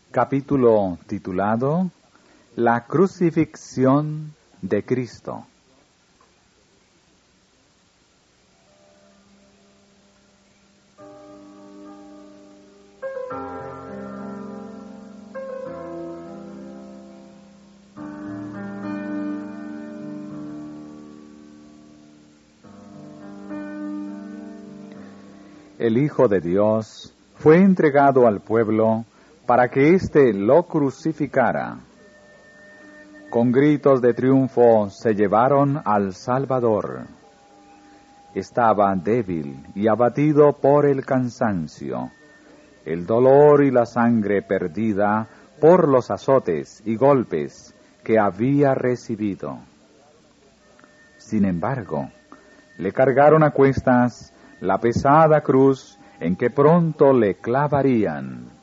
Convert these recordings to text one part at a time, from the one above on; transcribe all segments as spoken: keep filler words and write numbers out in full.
Capítulo titulado La crucifixión de Cristo. El Hijo de Dios fue entregado al pueblo para que éste lo crucificara. Con gritos de triunfo se llevaron al Salvador. Estaba débil y abatido por el cansancio, el dolor y la sangre perdida por los azotes y golpes que había recibido. Sin embargo, le cargaron a cuestas la pesada cruz en que pronto le clavarían.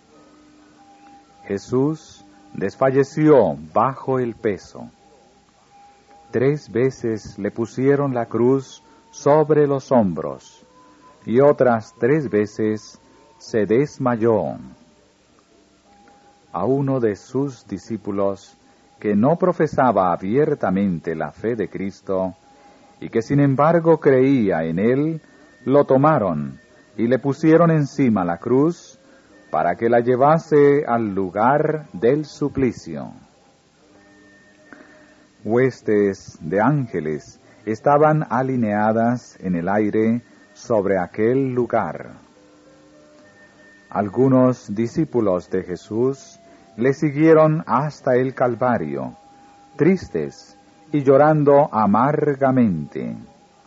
Jesús desfalleció bajo el peso. Tres veces le pusieron la cruz sobre los hombros y otras tres veces se desmayó. A uno de sus discípulos, que no profesaba abiertamente la fe de Cristo y que sin embargo creía en él, lo tomaron y le pusieron encima la cruz para que la llevase al lugar del suplicio. Huestes de ángeles estaban alineadas en el aire sobre aquel lugar. Algunos discípulos de Jesús le siguieron hasta el Calvario, tristes y llorando amargamente.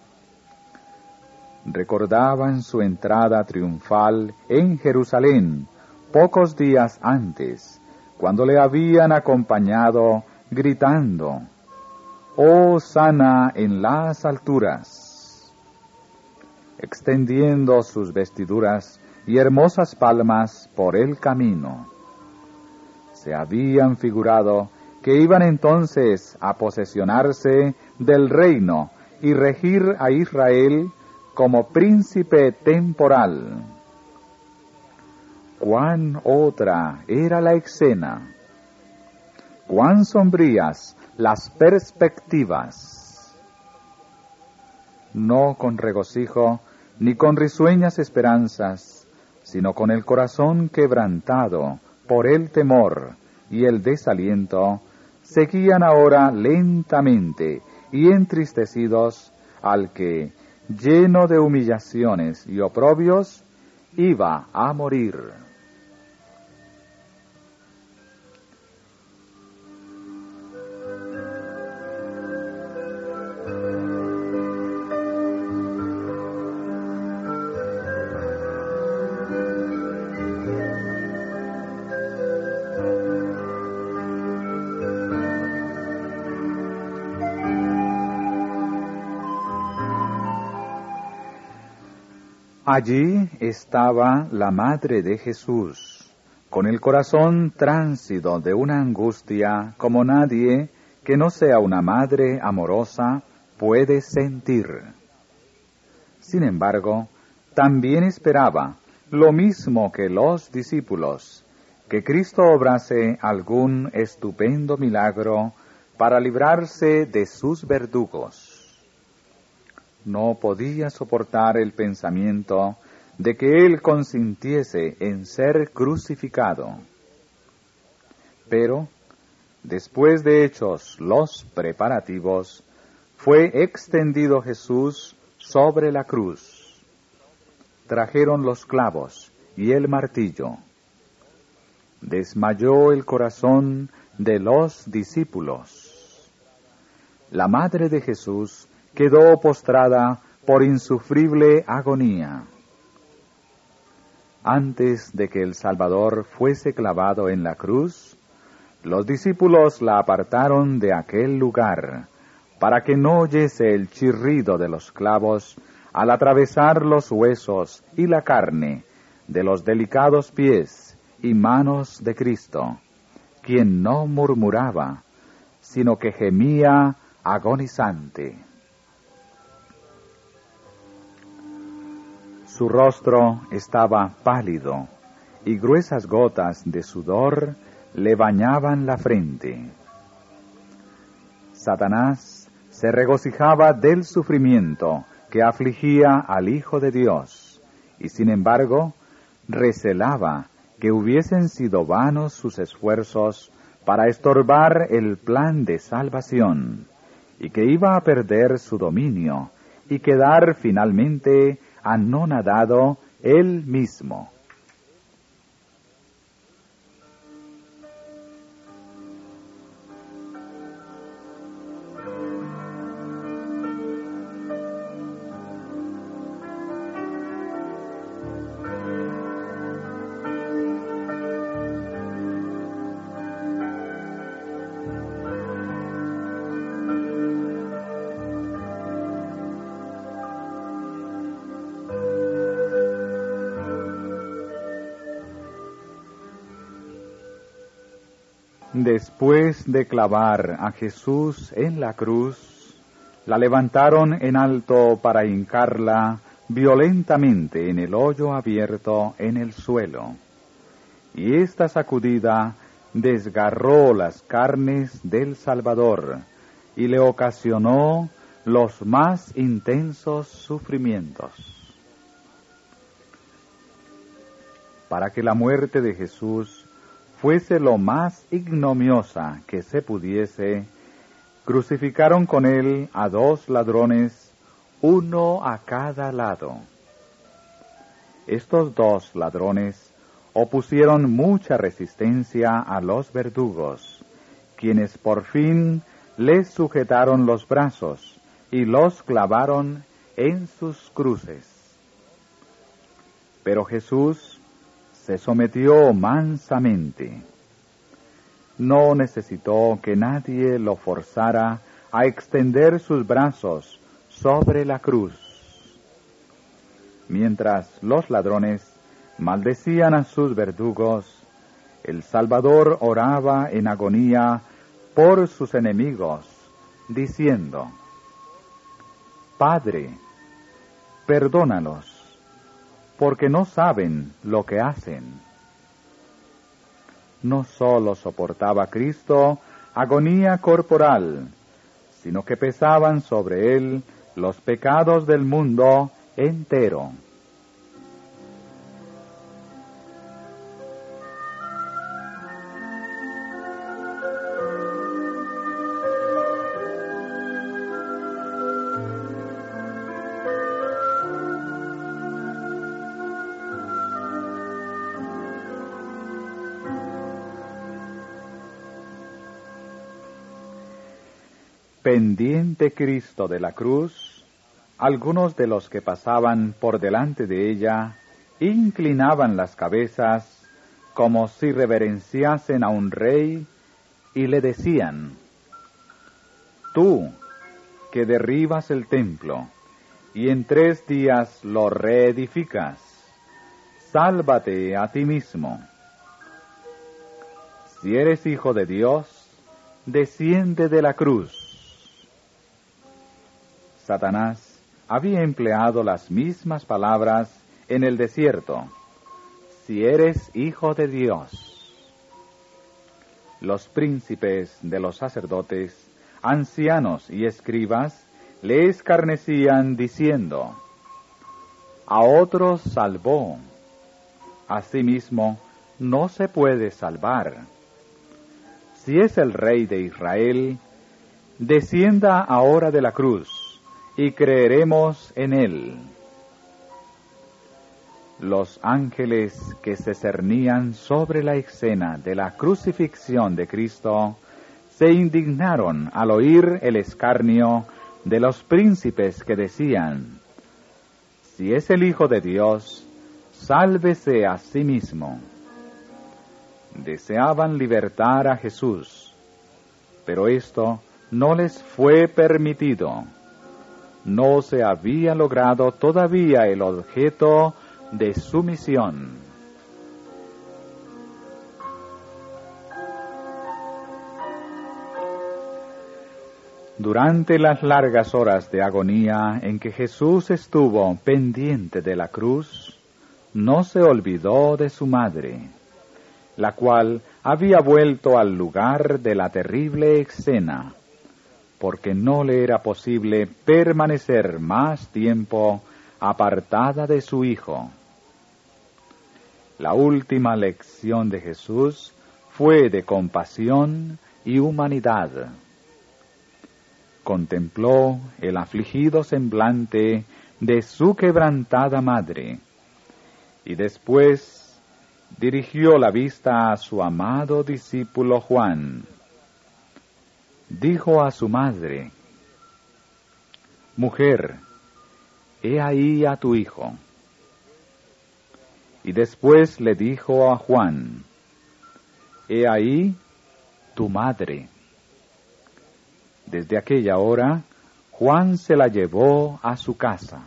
Recordaban su entrada triunfal en Jerusalén pocos días antes, cuando le habían acompañado gritando: «Hosana en las alturas», extendiendo sus vestiduras y hermosas palmas por el camino. Se habían figurado que iban entonces a posesionarse del reino y regir a Israel como príncipe temporal. Cuán otra era la escena, cuán sombrías las perspectivas. No con regocijo ni con risueñas esperanzas, sino con el corazón quebrantado por el temor y el desaliento, seguían ahora lentamente y entristecidos al que, lleno de humillaciones y oprobios, iba a morir. Allí estaba la madre de Jesús, con el corazón tránsido de una angustia como nadie que no sea una madre amorosa puede sentir. Sin embargo, también esperaba, lo mismo que los discípulos, que Cristo obrase algún estupendo milagro para librarse de sus verdugos. No podía soportar el pensamiento de que él consintiese en ser crucificado. Pero, después de hechos los preparativos, fue extendido Jesús sobre la cruz. Trajeron los clavos y el martillo. Desmayó el corazón de los discípulos. La madre de Jesús quedó postrada por insufrible agonía. Antes de que el Salvador fuese clavado en la cruz, los discípulos la apartaron de aquel lugar, para que no oyese el chirrido de los clavos al atravesar los huesos y la carne de los delicados pies y manos de Cristo, quien no murmuraba, sino que gemía agonizante. Su rostro estaba pálido, y gruesas gotas de sudor le bañaban la frente. Satanás se regocijaba del sufrimiento que afligía al Hijo de Dios, y sin embargo recelaba que hubiesen sido vanos sus esfuerzos para estorbar el plan de salvación, y que iba a perder su dominio y quedar finalmente anonadado él mismo. Después de clavar a Jesús en la cruz, la levantaron en alto para hincarla violentamente en el hoyo abierto en el suelo, y esta sacudida desgarró las carnes del Salvador y le ocasionó los más intensos sufrimientos. Para que la muerte de Jesús fuese lo más ignominiosa que se pudiese, crucificaron con él a dos ladrones, uno a cada lado. Estos dos ladrones opusieron mucha resistencia a los verdugos, quienes por fin les sujetaron los brazos y los clavaron en sus cruces. Pero Jesús se sometió mansamente. No necesitó que nadie lo forzara a extender sus brazos sobre la cruz. Mientras los ladrones maldecían a sus verdugos, el Salvador oraba en agonía por sus enemigos, diciendo: Padre, perdónalos, porque no saben lo que hacen. No solo soportaba Cristo agonía corporal, sino que pesaban sobre él los pecados del mundo entero. Pendiente Cristo de la cruz, algunos de los que pasaban por delante de ella inclinaban las cabezas como si reverenciasen a un rey y le decían: Tú, que derribas el templo y en tres días lo reedificas, sálvate a ti mismo. Si eres hijo de Dios, desciende de la cruz. Satanás había empleado las mismas palabras en el desierto: si eres hijo de Dios. Los príncipes de los sacerdotes, ancianos y escribas le escarnecían diciendo: a otros salvó, a sí mismo no se puede salvar. Si es el Rey de Israel, descienda ahora de la cruz y creeremos en él. Los ángeles que se cernían sobre la escena de la crucifixión de Cristo se indignaron al oír el escarnio de los príncipes que decían: si es el Hijo de Dios, sálvese a sí mismo. Deseaban libertar a Jesús, pero esto no les fue permitido. No se había logrado todavía el objeto de su misión. Durante las largas horas de agonía en que Jesús estuvo pendiente de la cruz, no se olvidó de su madre. la cual había vuelto al lugar de la terrible escena, porque no le era posible permanecer más tiempo apartada de su Hijo. La última lección de Jesús fue de compasión y humanidad. Contempló el afligido semblante de su quebrantada madre, y después dirigió la vista a su amado discípulo Juan. Dijo a su madre: «Mujer, he ahí a tu hijo». Y después le dijo a Juan: «He ahí tu madre». Desde aquella hora, Juan se la llevó a su casa.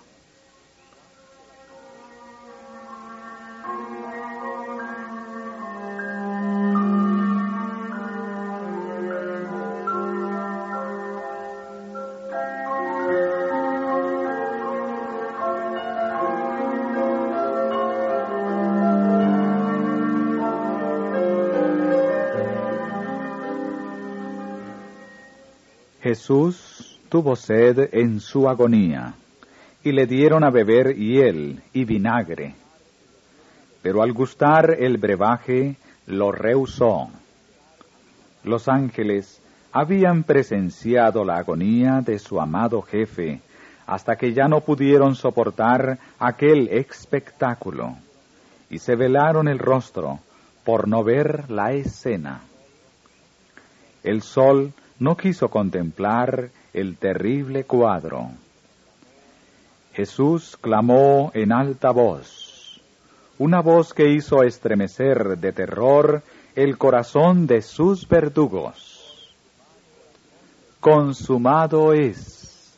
Jesús tuvo sed en su agonía, y le dieron a beber hiel y vinagre. Pero al gustar el brebaje, lo rehusó. Los ángeles habían presenciado la agonía de su amado jefe, hasta que ya no pudieron soportar aquel espectáculo, y se velaron el rostro por no ver la escena. El sol no quiso contemplar el terrible cuadro. Jesús clamó en alta voz, una voz que hizo estremecer de terror el corazón de sus verdugos: «Consumado es».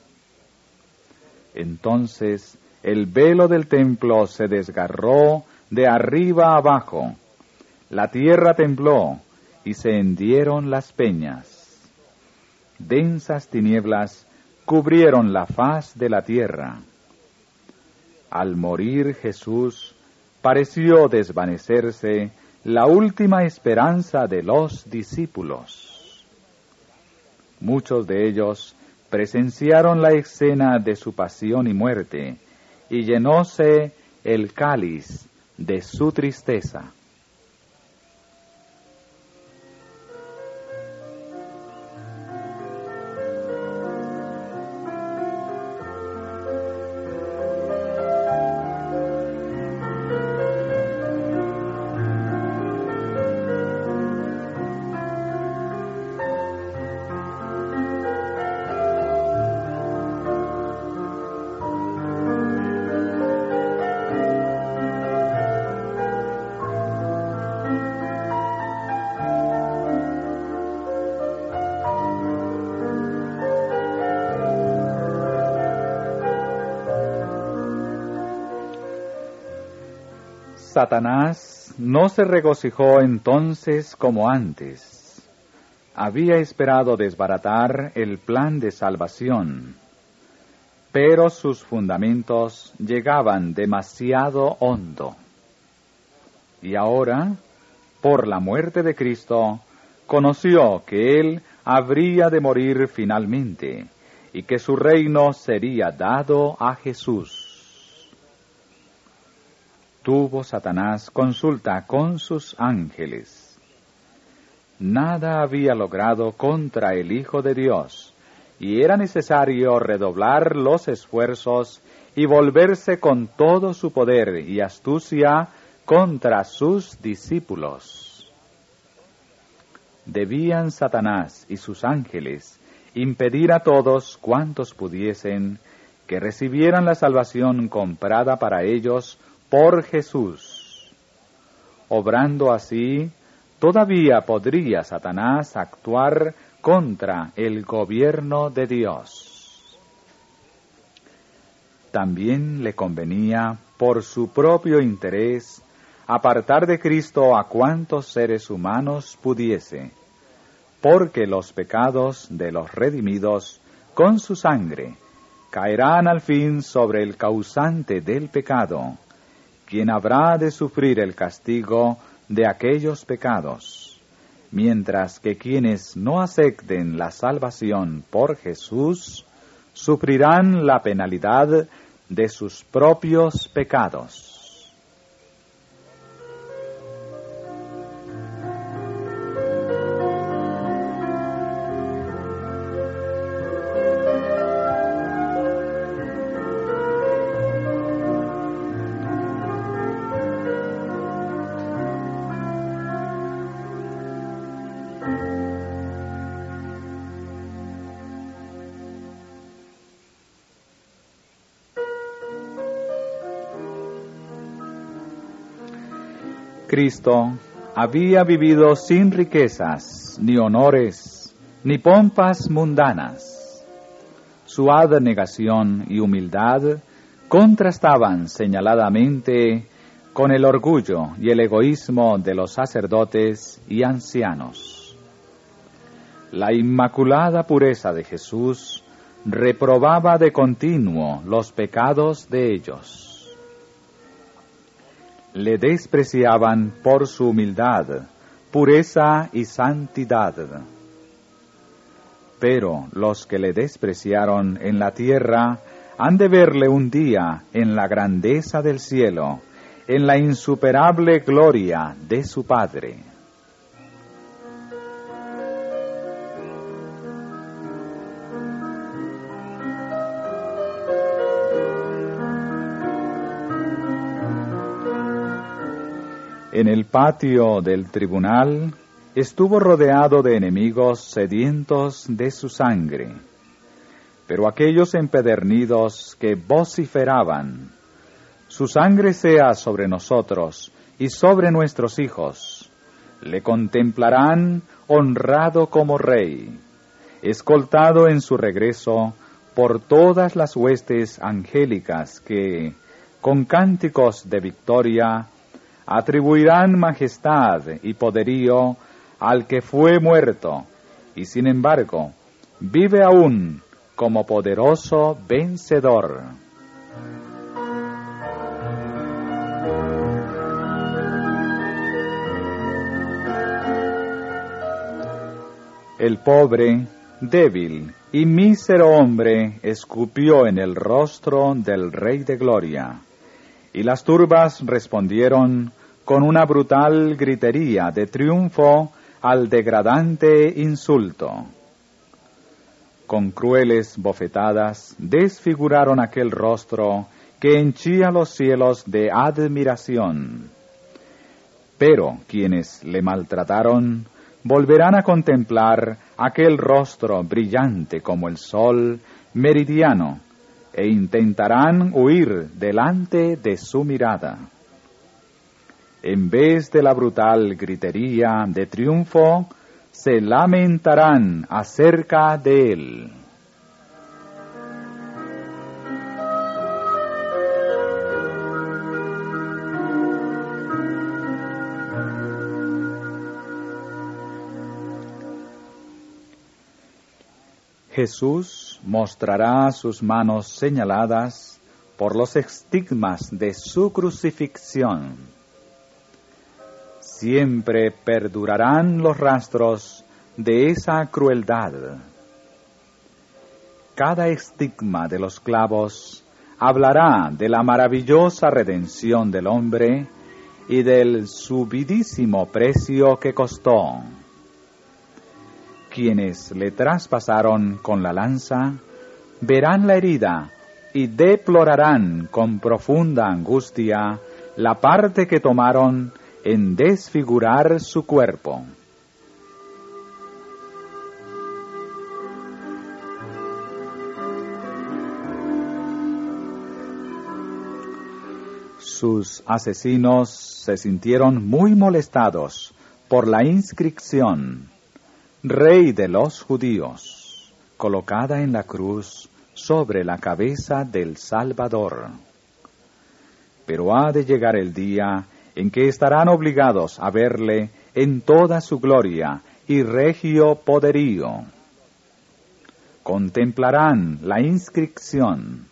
Entonces el velo del templo se desgarró de arriba abajo, la tierra tembló y se hendieron las peñas. Densas tinieblas cubrieron la faz de la tierra. Al morir Jesús, pareció desvanecerse la última esperanza de los discípulos. Muchos de ellos presenciaron la escena de su pasión y muerte, y llenóse el cáliz de su tristeza. Satanás no se regocijó entonces como antes. Había esperado desbaratar el plan de salvación, pero sus fundamentos llegaban demasiado hondo. Y ahora, por la muerte de Cristo, conoció que Él habría de morir finalmente, y que su reino sería dado a Jesús. Tuvo Satanás consulta con sus ángeles. Nada había logrado contra el Hijo de Dios, y era necesario redoblar los esfuerzos y volverse con todo su poder y astucia contra sus discípulos. Debían Satanás y sus ángeles impedir a todos cuantos pudiesen que recibieran la salvación comprada para ellos por Jesús. Obrando así, todavía podría Satanás actuar contra el gobierno de Dios. También le convenía, por su propio interés, apartar de Cristo a cuantos seres humanos pudiese, porque los pecados de los redimidos con su sangre caerán al fin sobre el causante del pecado, quien habrá de sufrir el castigo de aquellos pecados, mientras que quienes no acepten la salvación por Jesús sufrirán la penalidad de sus propios pecados. Cristo había vivido sin riquezas, ni honores, ni pompas mundanas. Su abnegación y humildad contrastaban señaladamente con el orgullo y el egoísmo de los sacerdotes y ancianos. La inmaculada pureza de Jesús reprobaba de continuo los pecados de ellos. Le despreciaban por su humildad, pureza y santidad. Pero los que le despreciaron en la tierra han de verle un día en la grandeza del cielo, en la insuperable gloria de su Padre. En el patio del tribunal estuvo rodeado de enemigos sedientos de su sangre, pero aquellos empedernidos que vociferaban: su sangre sea sobre nosotros y sobre nuestros hijos, le contemplarán honrado como rey, escoltado en su regreso por todas las huestes angélicas que, con cánticos de victoria, atribuirán majestad y poderío al que fue muerto, y sin embargo, vive aún como poderoso vencedor. El pobre, débil y mísero hombre escupió en el rostro del Rey de Gloria, y las turbas respondieron con una brutal gritería de triunfo al degradante insulto. Con crueles bofetadas desfiguraron aquel rostro que henchía los cielos de admiración. Pero quienes le maltrataron volverán a contemplar aquel rostro brillante como el sol meridiano, e intentarán huir delante de su mirada. En vez de la brutal gritería de triunfo, se lamentarán acerca de él. Jesús mostrará sus manos señaladas por los estigmas de su crucifixión. Siempre perdurarán los rastros de esa crueldad. Cada estigma de los clavos hablará de la maravillosa redención del hombre y del subidísimo precio que costó. Quienes le traspasaron con la lanza verán la herida y deplorarán con profunda angustia la parte que tomaron en desfigurar su cuerpo. Sus asesinos se sintieron muy molestados por la inscripción Rey de los Judíos, colocada en la cruz sobre la cabeza del Salvador. Pero ha de llegar el día en que estarán obligados a verle en toda su gloria y regio poderío. Contemplarán la inscripción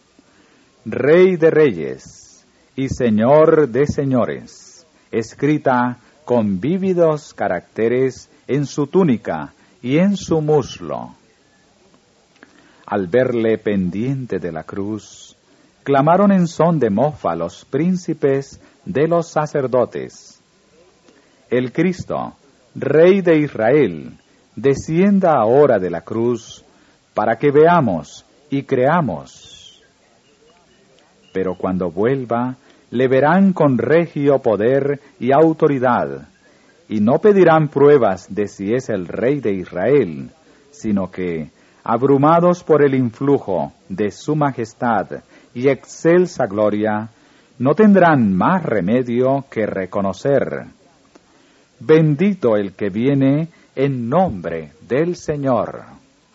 Rey de Reyes y Señor de Señores, escrita con con vívidos caracteres en su túnica y en su muslo. Al verle pendiente de la cruz, clamaron en son de mofa los príncipes de los sacerdotes: El Cristo, Rey de Israel, descienda ahora de la cruz, para que veamos y creamos. Pero cuando vuelva, le verán con regio poder y autoridad, y no pedirán pruebas de si es el Rey de Israel, sino que, abrumados por el influjo de su majestad y excelsa gloria, no tendrán más remedio que reconocer: Bendito el que viene en nombre del Señor.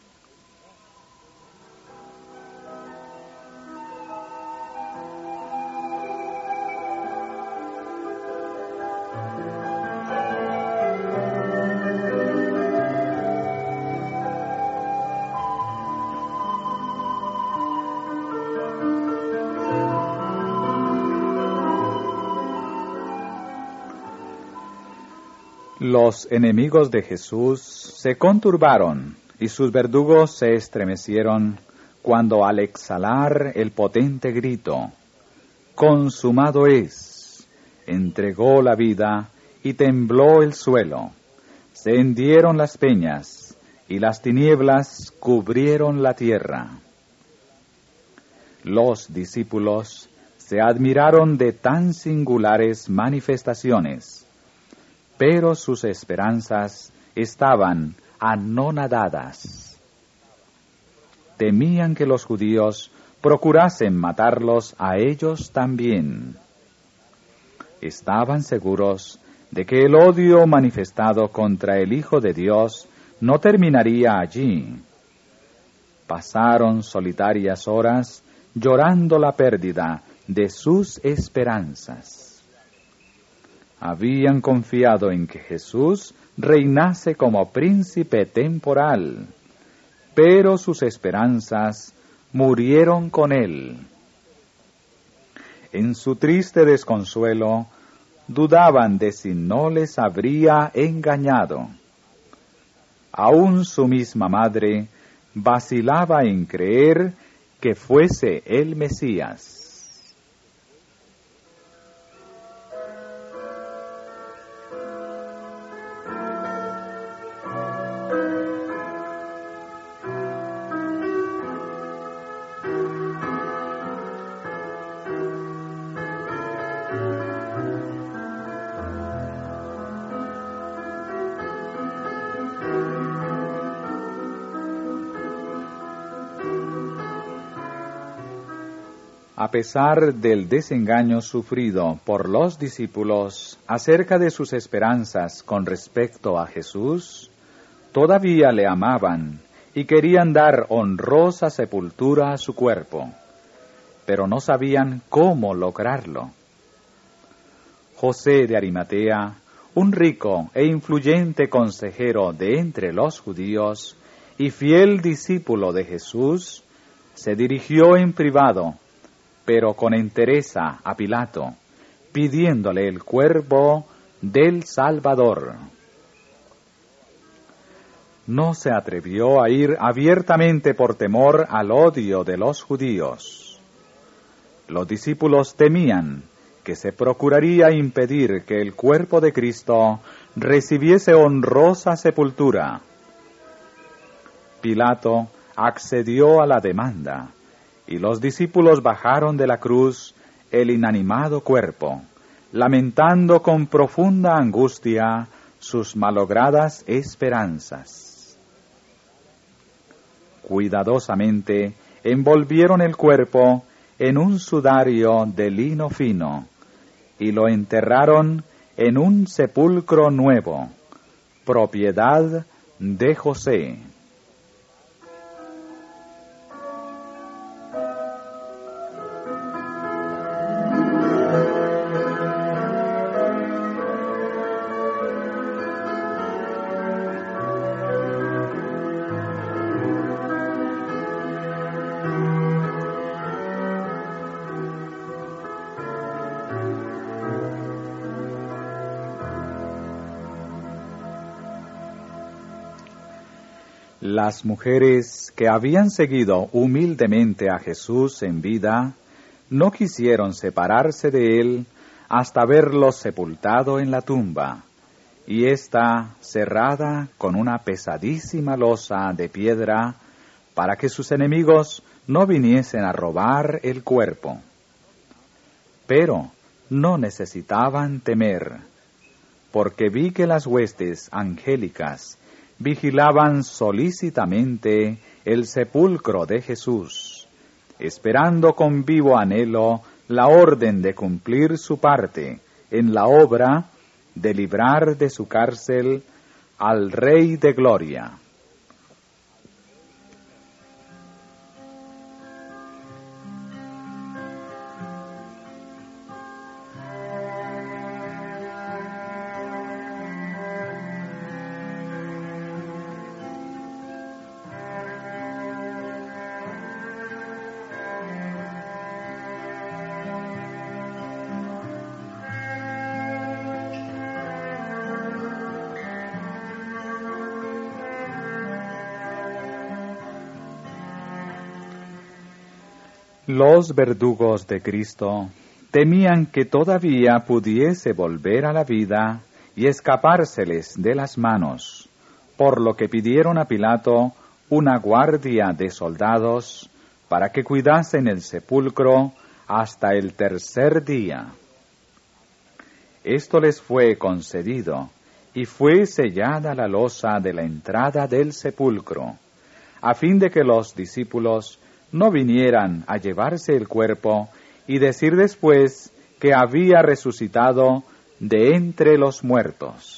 Los enemigos de Jesús se conturbaron y sus verdugos se estremecieron cuando, al exhalar el potente grito, «Consumado es», entregó la vida y tembló el suelo. Se hendieron las peñas y las tinieblas cubrieron la tierra. Los discípulos se admiraron de tan singulares manifestaciones, pero sus esperanzas estaban anonadadas. Temían que los judíos procurasen matarlos a ellos también. Estaban seguros de que el odio manifestado contra el Hijo de Dios no terminaría allí. Pasaron solitarias horas llorando la pérdida de sus esperanzas. Habían confiado en que Jesús reinase como príncipe temporal, pero sus esperanzas murieron con él. En su triste desconsuelo, dudaban de si no les habría engañado. Aún su misma madre vacilaba en creer que fuese el Mesías. A pesar del desengaño sufrido por los discípulos acerca de sus esperanzas con respecto a Jesús, todavía le amaban y querían dar honrosa sepultura a su cuerpo, pero no sabían cómo lograrlo. José de Arimatea, un rico e influyente consejero de entre los judíos y fiel discípulo de Jesús, se dirigió en privado, pero con entereza, a Pilato, pidiéndole el cuerpo del Salvador. No se atrevió a ir abiertamente por temor al odio de los judíos. Los discípulos temían que se procuraría impedir que el cuerpo de Cristo recibiese honrosa sepultura. Pilato accedió a la demanda, y los discípulos bajaron de la cruz el inanimado cuerpo, lamentando con profunda angustia sus malogradas esperanzas. Cuidadosamente envolvieron el cuerpo en un sudario de lino fino y lo enterraron en un sepulcro nuevo, propiedad de José. Las mujeres que habían seguido humildemente a Jesús en vida, no quisieron separarse de él hasta verlo sepultado en la tumba, y ésta cerrada con una pesadísima losa de piedra, para que sus enemigos no viniesen a robar el cuerpo. Pero no necesitaban temer, porque vi que las huestes angélicas vigilaban solícitamente el sepulcro de Jesús, esperando con vivo anhelo la orden de cumplir su parte en la obra de librar de su cárcel al Rey de Gloria. Los verdugos de Cristo temían que todavía pudiese volver a la vida y escapárseles de las manos, por lo que pidieron a Pilato una guardia de soldados para que cuidasen el sepulcro hasta el tercer día. Esto les fue concedido, y fue sellada la losa de la entrada del sepulcro, a fin de que los discípulos no vinieran a llevarse el cuerpo y decir después que había resucitado de entre los muertos.